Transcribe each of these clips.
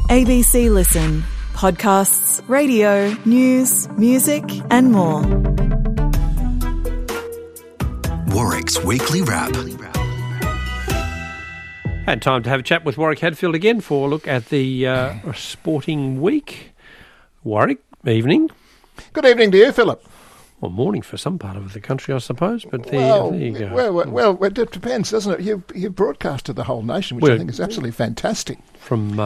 ABC Listen. Podcasts, radio, news, music and more. Warwick's Weekly Wrap. Had time to have a chat with Warwick Hadfield again for a look at the sporting week. Warwick, evening. Good evening to you, Philip. Well, morning for some part of the country, I suppose, but there you go. Well, it depends, doesn't it? You broadcast to the whole nation, which I think is absolutely fantastic. From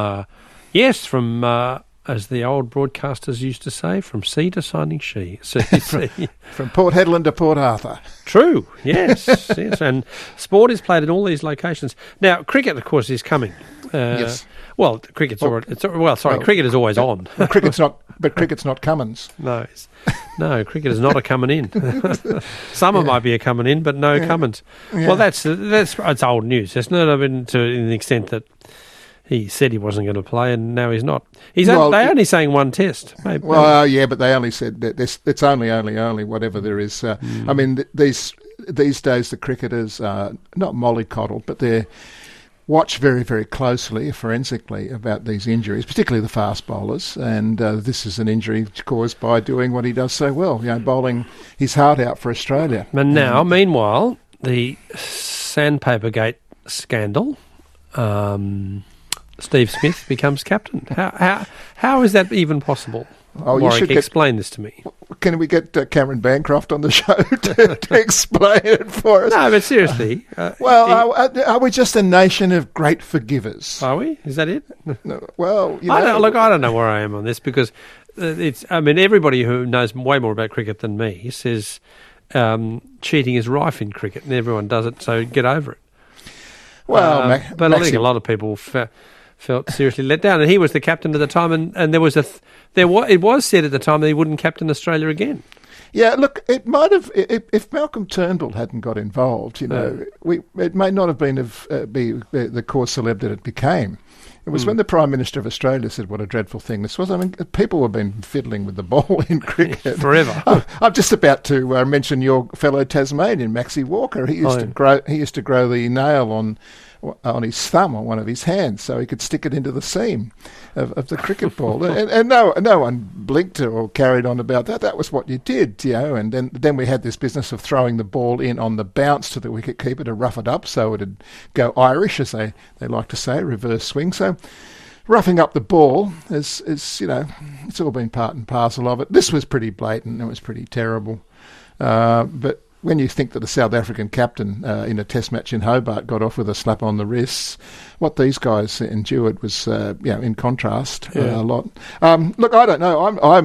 as the old broadcasters used to say, from sea to shining sea. From Port Hedland to Port Arthur. True, yes, yes. And sport is played in all these locations. Now, cricket, of course, is coming. Yes. Well, cricket's cricket is always on. Cricket's not Cummins. No, cricket is not a coming in. Summer might be a coming in, but no Cummins. Yeah. Well, that's it's old news, isn't it? I mean, to the extent that he said he wasn't going to play, and now he's not. They're only saying one test. Maybe. Well, yeah, but they only said that it's only whatever there is. I mean, these days the cricketers are not mollycoddled, but they're watched very, very closely, forensically, about these injuries, particularly the fast bowlers. And this is an injury caused by doing what he does so well, bowling his heart out for Australia. And now, meanwhile, the Sandpapergate scandal. Steve Smith becomes captain. How is that even possible? Warwick, explain this to me. Can we get Cameron Bancroft on the show to explain it for us? No, but seriously. Are we just a nation of great forgivers? Are we? Is that it? No, well, I don't know where I am on this because everybody who knows way more about cricket than me says cheating is rife in cricket and everyone does it, so get over it. Well, but I think a lot of people felt seriously let down, and he was the captain at the time, and there was it was said at the time that he wouldn't captain Australia again. Yeah, look, it might have if Malcolm Turnbull hadn't got involved, it may not have been be the cause célèbre that it became. It was when the Prime Minister of Australia said what a dreadful thing this was. I mean, people have been fiddling with the ball in cricket forever. I'm just about to mention your fellow Tasmanian, Maxie Walker. He used to grow the nail on his thumb on one of his hands so he could stick it into the seam of the cricket ball. and no one blinked or carried on about that. That was what you did, And then we had this business of throwing the ball in on the bounce to the wicketkeeper to rough it up so it'd go Irish, as they like to say, reverse swing. So roughing up the ball is it's all been part and parcel of it. This was pretty blatant. It was pretty terrible. But when you think that the South African captain in a test match in Hobart got off with a slap on the wrists, what these guys endured was, in contrast, a lot. Look, I don't know.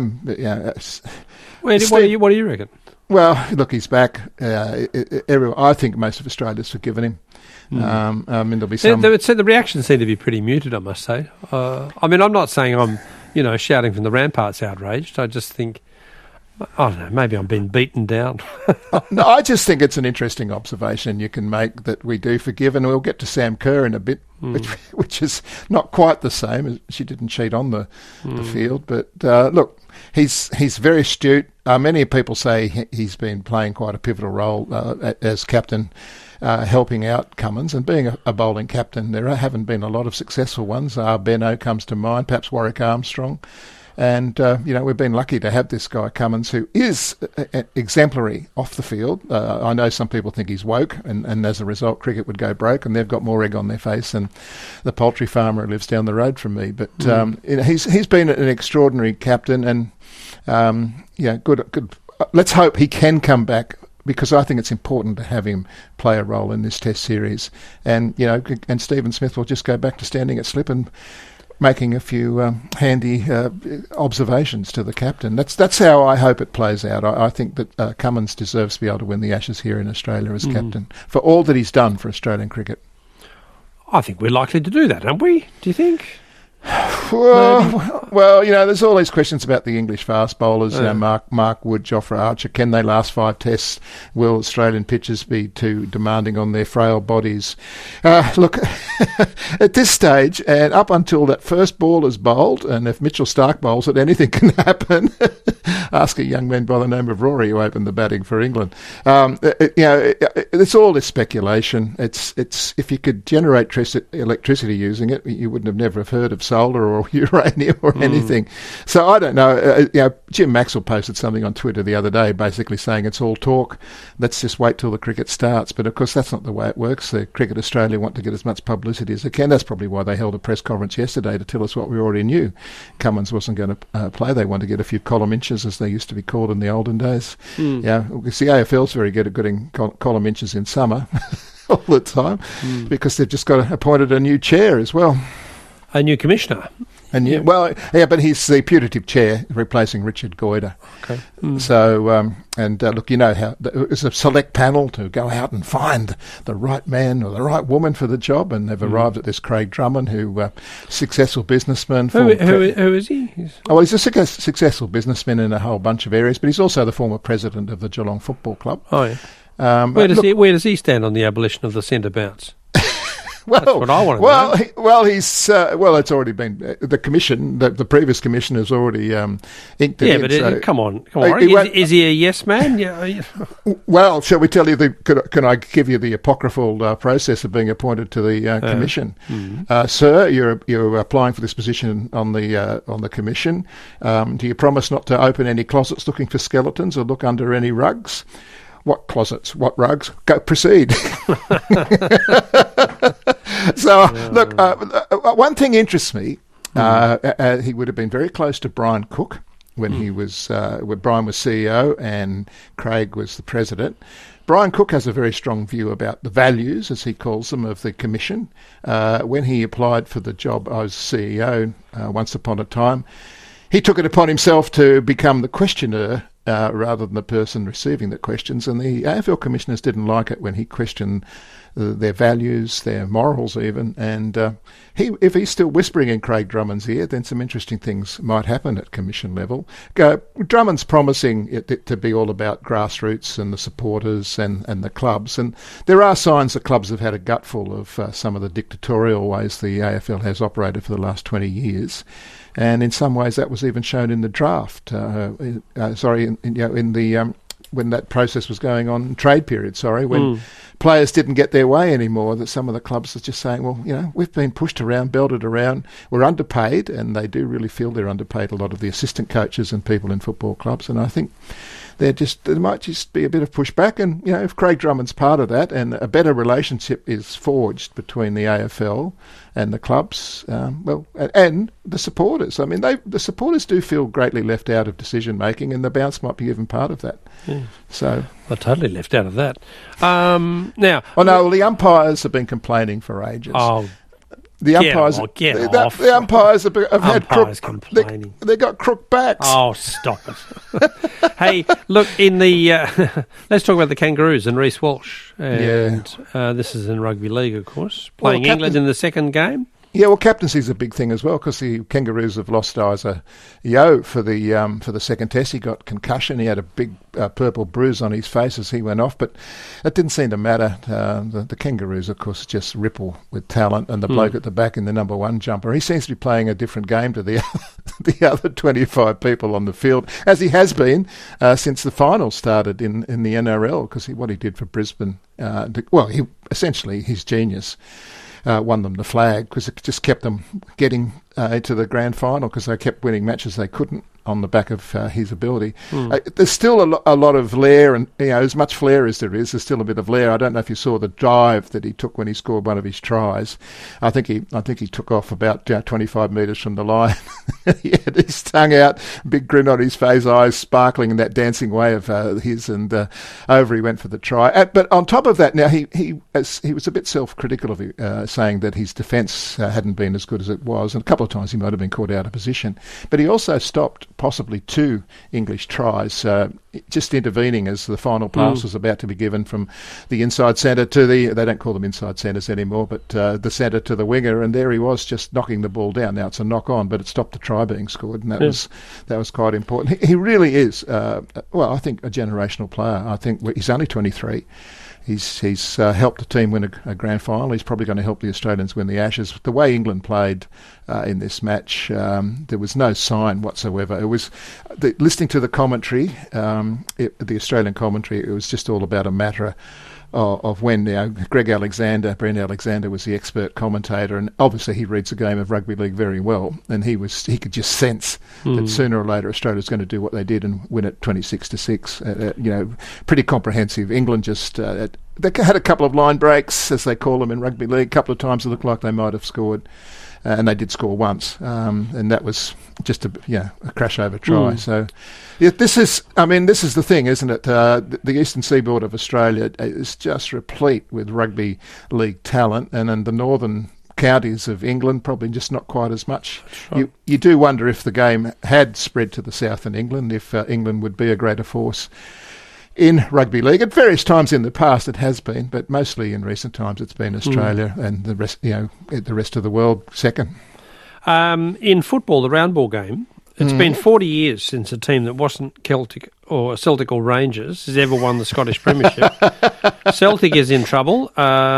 What do you reckon? Well, look, he's back. I think most of Australia's forgiven him. There'll be some. The reactions seem to be pretty muted, I must say. I'm not saying I'm, shouting from the ramparts outraged. I just think, I don't know, maybe I'm being beaten down. No, I just think it's an interesting observation you can make that we do forgive, and we'll get to Sam Kerr in a bit, which is not quite the same. She didn't cheat on the field, but look, he's very astute. Many people say he's been playing quite a pivotal role as captain, helping out Cummins, and being a bowling captain. There haven't been a lot of successful ones. Benno comes to mind, perhaps Warwick Armstrong. And, we've been lucky to have this guy, Cummins, who is exemplary off the field. I know some people think he's woke, and as a result, cricket would go broke, and they've got more egg on their face than the poultry farmer who lives down the road from me. But he's been an extraordinary captain, and, good. Let's hope he can come back, because I think it's important to have him play a role in this Test series. And, and Stephen Smith will just go back to standing at slip and making a few handy observations to the captain. That's how I hope it plays out. I think that Cummins deserves to be able to win the Ashes here in Australia as captain for all that he's done for Australian cricket. I think we're likely to do that, aren't we? Do you think? Well, there's all these questions about the English fast bowlers, Mark Wood, Jofra Archer. Can they last 5 tests? Will Australian pitchers be too demanding on their frail bodies? Look, at this stage, and up until that first ball is bowled, and if Mitchell Starc bowls it, anything can happen. Ask a young man by the name of Rory who opened the batting for England. It's all this speculation. It's if you could generate electricity using it, you wouldn't have never have heard of solar or uranium or anything. So I don't know. Jim Maxwell posted something on Twitter the other day, basically saying it's all talk. Let's just wait till the cricket starts. But of course, that's not the way it works. Cricket Australia want to get as much publicity as they can. That's probably why they held a press conference yesterday to tell us what we already knew. Cummins wasn't going to play. They want to get a few column inches, as they used to be called in the olden days. Yeah, because the AFL's very good at getting column inches in summer all the time, because they've just appointed a new chair as well. A new commissioner. But he's the putative chair, replacing Richard Goyder. Okay. So, look, you know how it's a select panel to go out and find the right man or the right woman for the job, and they've arrived at this Craig Drummond, who successful businessman. Who is he? He's a successful businessman in a whole bunch of areas, but he's also the former president of the Geelong Football Club. Oh, yeah. Where does he stand on the abolition of the centre bounce? Well, that's what I want to know. It's already been the commission. The previous commission has already inked it. Yeah, but come on. Is he a yes man? Yeah. Well, shall we tell you can I give you the apocryphal process of being appointed to the commission, sir? You're applying for this position on the commission. Do you promise not to open any closets looking for skeletons or look under any rugs? What closets? What rugs? Go proceed. So, look, one thing interests me. He would have been very close to Brian Cook when when Brian was CEO and Craig was the president. Brian Cook has a very strong view about the values, as he calls them, of the commission. When he applied for the job as CEO once upon a time, he took it upon himself to become the questioner rather than the person receiving the questions, and the AFL commissioners didn't like it when he questioned their values, their morals even, and if he's still whispering in Craig Drummond's ear, then some interesting things might happen at commission level. Drummond's promising it to be all about grassroots and the supporters and the clubs, and there are signs that clubs have had a gutful of some of the dictatorial ways the AFL has operated for the last 20 years. And in some ways, that was even shown in the draft. When that process was going on, trade period. When players didn't get their way anymore, that some of the clubs are just saying, well, we've been pushed around, belted around, we're underpaid, and they do really feel they're underpaid. A lot of the assistant coaches and people in football clubs, and I think there might just be a bit of pushback, and if Craig Drummond's part of that, and a better relationship is forged between the AFL and the clubs, and the supporters. I mean, the supporters do feel greatly left out of decision making, and the bounce might be even part of that. Yeah. So they're totally left out of that. The umpires have been complaining for ages. The umpires, the umpires have had complaining. They got crook backs. Oh, stop it! Hey, look in the. Let's talk about the Kangaroos and Reece Walsh. And this is in rugby league, of course, playing England in the second game. Yeah, well, captaincy's a big thing as well, because the Kangaroos have lost Isaac Yeo for the second test. He got concussion. He had a big purple bruise on his face as he went off, but it didn't seem to matter. The Kangaroos, of course, just ripple with talent, and the bloke at the back in the number one jumper, he seems to be playing a different game to the other 25 people on the field, as he has been since the finals started in the NRL, because what he did for Brisbane, his genius. Won them the flag, because it just kept them getting into the grand final, because they kept winning matches they couldn't on the back of his ability. There's still a lot of flair, and as much flair as there is, there's still a bit of flair. I don't know if you saw the dive that he took when he scored one of his tries. I think he took off about 25 metres from the line. He had his tongue out, big grin on his face, eyes sparkling in that dancing way of his, and over he went for the try. But on top of that, now he was a bit self-critical of saying that his defence hadn't been as good as it was, and a couple of times he might have been caught out of position. But he also stopped possibly 2 English tries, just intervening as the final pass was about to be given from the inside centre to they don't call them inside centres anymore, but the centre to the winger, and there he was just knocking the ball down. Now it's a knock on, but it stopped the try being scored, and that was quite important. He really is, I think, a generational player. I think he's only 23. He's helped the team win a grand final. He's probably going to help the Australians win the Ashes. The way England played in this match, there was no sign whatsoever. It was listening to the commentary, the Australian commentary. It was just all about a matter of when Brent Alexander was the expert commentator, and obviously he reads the game of rugby league very well, and he could just sense that sooner or later Australia was going to do what they did and win it 26-6. Pretty comprehensive. England just they had a couple of line breaks, as they call them in rugby league. A couple of times it looked like they might have scored. And they did score once, and that was just a crash over try. So, this is the thing, isn't it? The eastern seaboard of Australia is just replete with rugby league talent, and in the northern counties of England, probably just not quite as much. Right. You do wonder if the game had spread to the south in England, if England would be a greater force in rugby league. At various times in the past it has been, but mostly in recent times it's been Australia and the rest of the world second. In football, the round ball game, it's been 40 years since a team that wasn't Celtic or Rangers has ever won the Scottish Premiership. Celtic is in trouble.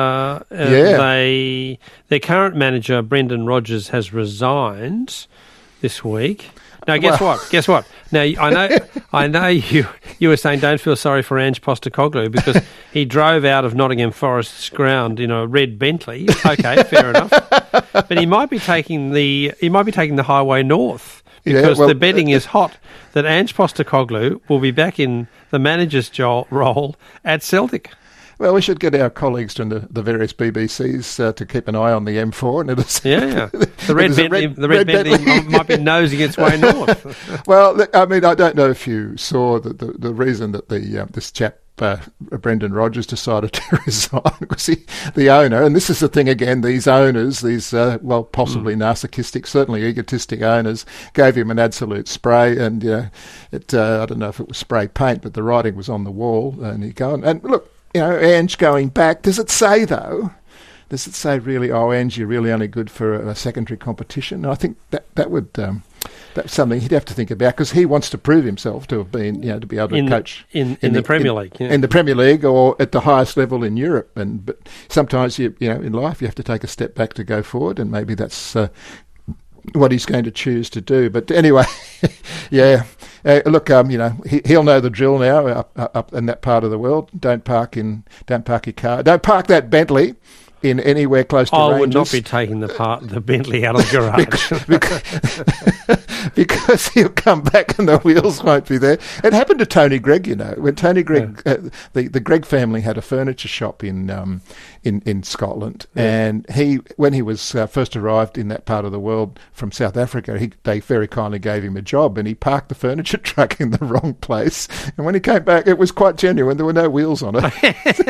Their current manager, Brendan Rodgers, has resigned this week. Now, guess what? Now, I know you were saying don't feel sorry for Ange Postecoglou because he drove out of Nottingham Forest's ground in a red Bentley. Okay, fair enough. But he might be taking the highway north because the betting is hot that Ange Postecoglou will be back in the manager's role at Celtic. Well, we should get our colleagues from the various BBCs to keep an eye on the M4. And the red Bentley might be nosing its way north. Well, look, I don't know if you saw the reason that this chap, Brendan Rodgers, decided to resign was the owner, and this is the thing again, these owners, possibly narcissistic, certainly egotistic owners, gave him an absolute spray, and I don't know if it was spray paint, but the writing was on the wall, and he go and look, Ange going back, does it say really, Ange, you're really only good for a secondary competition? And I think that would that's something he'd have to think about, because he wants to prove himself to have been, to be able to coach in the Premier League, in the Premier League or at the highest level in Europe. But sometimes in life you have to take a step back to go forward, and maybe that's what he's going to choose to do. But anyway, look, he'll know the drill now up in that part of the world. Don't park your car. Don't park that Bentley in anywhere close to Rangers. I would not be taking the Bentley out of the garage. because he'll come back and the wheels won't be there. It happened to Tony Greig, when Tony Greig, the Greig family had a furniture shop in Scotland, and when he was first arrived in that part of the world from South Africa, they very kindly gave him a job, and he parked the furniture truck in the wrong place, and when he came back it was quite genuine, there were no wheels on it.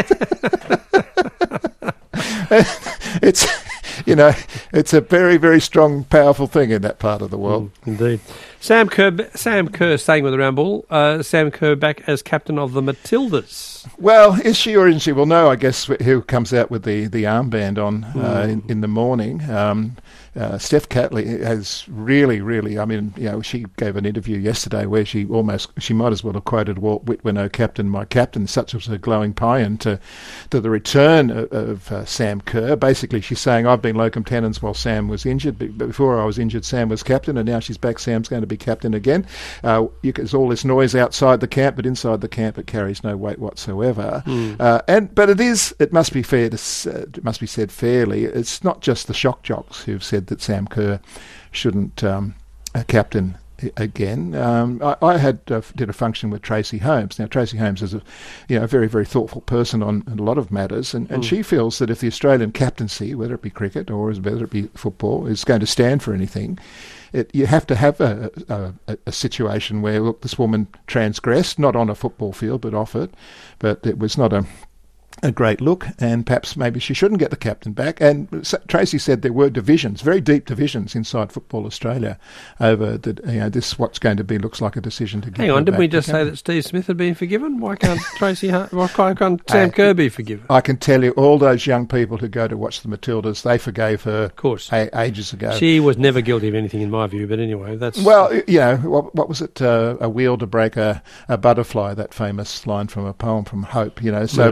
It's a very, very strong, powerful thing in that part of the world. Indeed. Sam Kerr, staying with the round ball, Sam Kerr back as captain of the Matildas. Well, is she or isn't she? Well, no, I guess who comes out with the armband on in the morning. Steph Catley has really, she gave an interview yesterday where she might as well have quoted Walt Whitman, "Oh, Captain, my Captain." Such was her glowing paean to the return of Sam Kerr. Basically, she's saying, I've been locum tenens while Sam was injured. But before I was injured, Sam was captain, and now she's back. Sam's going to be captain again. There's all this noise outside the camp, but inside the camp, it carries no weight whatsoever. But it must be said fairly. It's not just the shock jocks who've said that Sam Kerr shouldn't captain again. I did a function with Tracy Holmes. Now, Tracy Holmes is a very, very thoughtful person on a lot of matters, and she feels that if the Australian captaincy, whether it be cricket or whether it be football, is going to stand for anything, you have to have a situation where, look, this woman transgressed, not on a football field, but off it, but it was not a great look, and perhaps maybe she shouldn't get the captain back. And Tracy said there were divisions, very deep divisions inside Football Australia over this what's going to be looks like a decision to get. Hang on, didn't we just say that Steve Smith had been forgiven? Why can't Sam Kerr be forgiven? I can tell you, all those young people who go to watch the Matildas, they forgave her, of course, ages ago. She was never guilty of anything, in my view. But anyway, that's what was it? A wheel to break a butterfly. That famous line from a poem from Hope.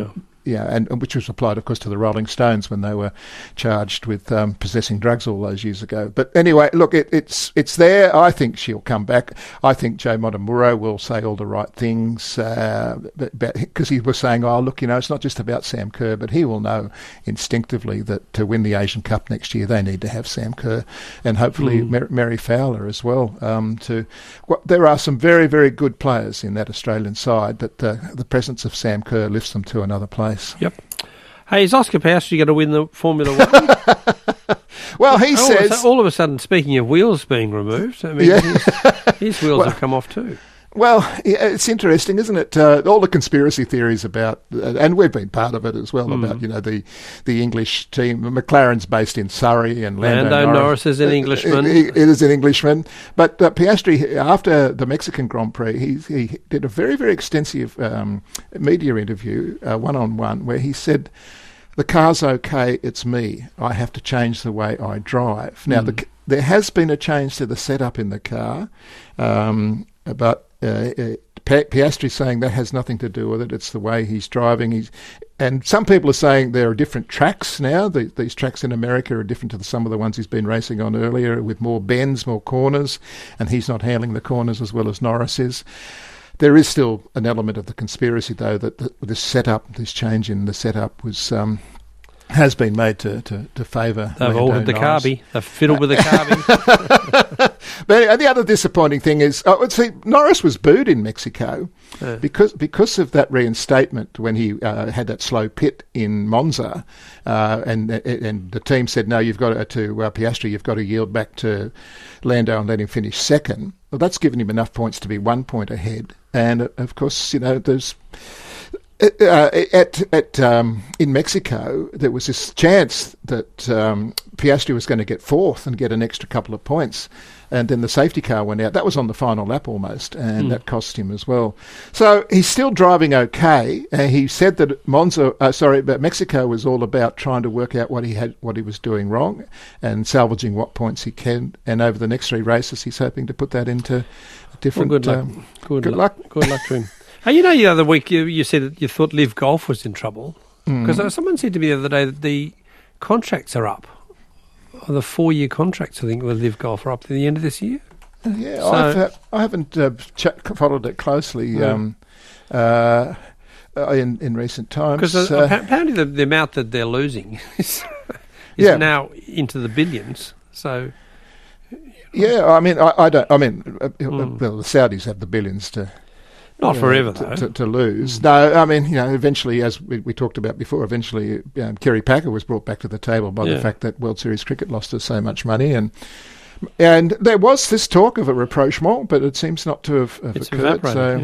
and which was applied, of course, to the Rolling Stones when they were charged with possessing drugs all those years ago. But anyway, look, it's there. I think she'll come back. I think Joe Motomuro will say all the right things because he was saying, oh, look, it's not just about Sam Kerr, but he will know instinctively that to win the Asian Cup next year, they need to have Sam Kerr and hopefully Mary Fowler as well. There are some very, very good players in that Australian side, but the presence of Sam Kerr lifts them to another place. Yep. Hey, is Oscar Piastri going to win the Formula One? Well, he says... All of a sudden, speaking of wheels being removed, I mean, his wheels have come off too. Well, it's interesting, isn't it? All the conspiracy theories about, and we've been part of it as well, about the English team. McLaren's based in Surrey, and Lando Norris is an Englishman. It is an Englishman, but Piastri, after the Mexican Grand Prix, he did a very, very extensive media interview, one-on-one, where he said, "The car's okay, it's me. I have to change the way I drive." Now, there has been a change to the setup in the car, but Piastri saying that has nothing to do with it. It's the way he's driving. And some people are saying there are different tracks now. These tracks in America are different to some of the ones he's been racing on earlier, with more bends, more corners, and he's not handling the corners as well as Norris is. There is still an element of the conspiracy, though, that this change in the setup has been made to favour. They've altered the carby. They've fiddled with the carby. But the other disappointing thing is, Norris was booed in Mexico because of that reinstatement when he had that slow pit in Monza, and the team said, no, you've got to Piastri, you've got to yield back to Lando and let him finish second. Well, that's given him enough points to be 1 point ahead, and of course, there's. In Mexico, there was this chance that Piastri was going to get fourth and get an extra couple of points, and then the safety car went out. That was on the final lap almost, and that cost him as well. So he's still driving okay. He said that Mexico was all about trying to work out what he was doing wrong, and salvaging what points he can. And over the next 3 races, he's hoping to put that into a different. Well, good luck. Good luck to him. Hey, the other week you said that you thought Liv Golf was in trouble because someone said to me the other day that the contracts are up. The 4-year contracts, I think, with Liv Golf are up to the end of this year. Yeah, so, I haven't followed it closely in recent times. Because apparently the amount that they're losing is now into the billions. So, yeah, I mean, I don't. I mean, well, the Saudis have the billions to. Not forever, though. To lose. No, I mean, eventually, as we talked about before, Kerry Packer was brought back to the table by the fact that World Series cricket lost us so much money. And there was this talk of a rapprochement, but it seems not to have occurred.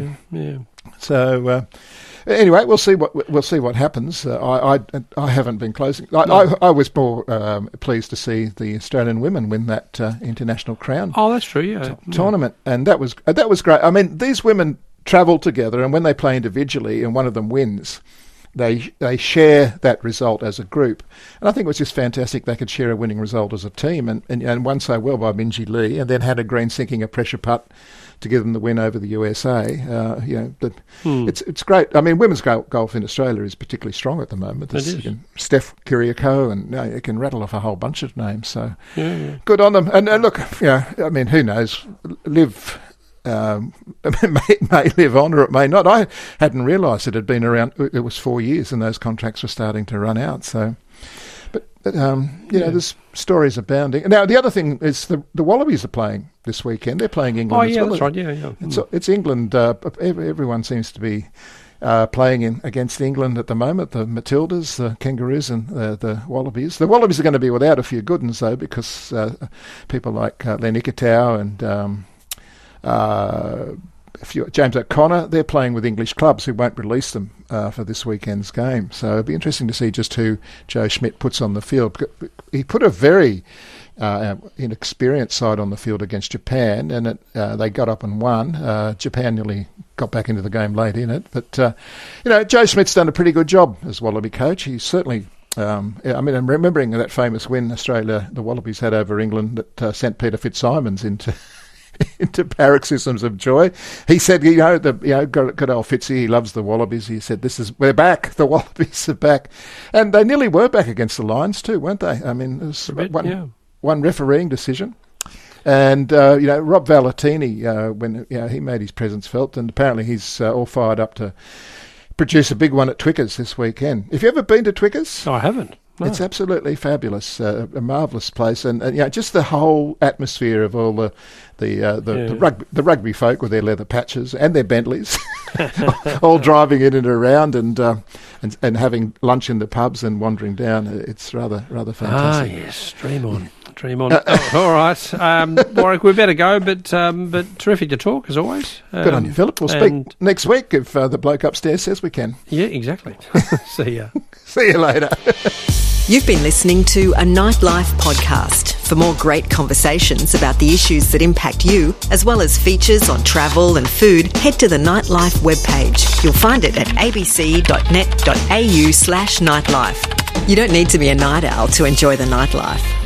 So anyway, we'll see what happens. I haven't been closing. I was more pleased to see the Australian women win that International Crown. Oh, that's true. Tournament, and that was great. I mean, these women travel together, and when they play individually and one of them wins, they share that result as a group. And I think it was just fantastic they could share a winning result as a team, and won so well by Minjee Lee, and then Hannah Green sinking a pressure putt to give them the win over the USA. It's great. I mean, women's golf in Australia is particularly strong at the moment. Steph Kiriakou, and you can rattle off a whole bunch of names. So good on them. And look, I mean, who knows? Liv may live on, or it may not. I hadn't realised it had been around. It was 4 years, and those contracts were starting to run out. So, but there's stories abounding. Now, the other thing is the Wallabies are playing this weekend. They're playing England. Oh, yeah, that's right. Yeah. It's England. Everyone seems to be playing against England at the moment. The Matildas, the Kangaroos, and the Wallabies. The Wallabies are going to be without a few good ones though, because people like Len Ikitau and James O'Connor, they're playing with English clubs who won't release them for this weekend's game. So it'll be interesting to see just who Joe Schmidt puts on the field. He put a very inexperienced side on the field against Japan, and they got up and won. Japan nearly got back into the game late in it. But, Joe Schmidt's done a pretty good job as Wallaby coach. He's certainly... I'm remembering that famous win the Wallabies had over England that sent Peter Fitzsimons into into paroxysms of joy. He said, good old Fitzy, he loves the Wallabies. He said, we're back. The Wallabies are back. And they nearly were back against the Lions too, weren't they? I mean, it was one refereeing decision. And, Rob Valentini, when he made his presence felt, and apparently he's all fired up to produce a big one at Twickers this weekend. Have you ever been to Twickers? No, I haven't. No. It's absolutely fabulous, a marvellous place, and just the whole atmosphere of all the rugby folk with their leather patches and their Bentleys, all driving in and around, and having lunch in the pubs and wandering down. It's rather fantastic. Ah, yes, dream on. All right, Warwick, we better go, but terrific to talk as always. Good on you, Philip. We'll speak next week if the bloke upstairs says we can. Yeah, exactly. See ya. See you later. You've been listening to a Nightlife podcast. For more great conversations about the issues that impact you, as well as features on travel and food, head to the Nightlife webpage. You'll find it at abc.net.au/nightlife. You don't need to be a night owl to enjoy the nightlife.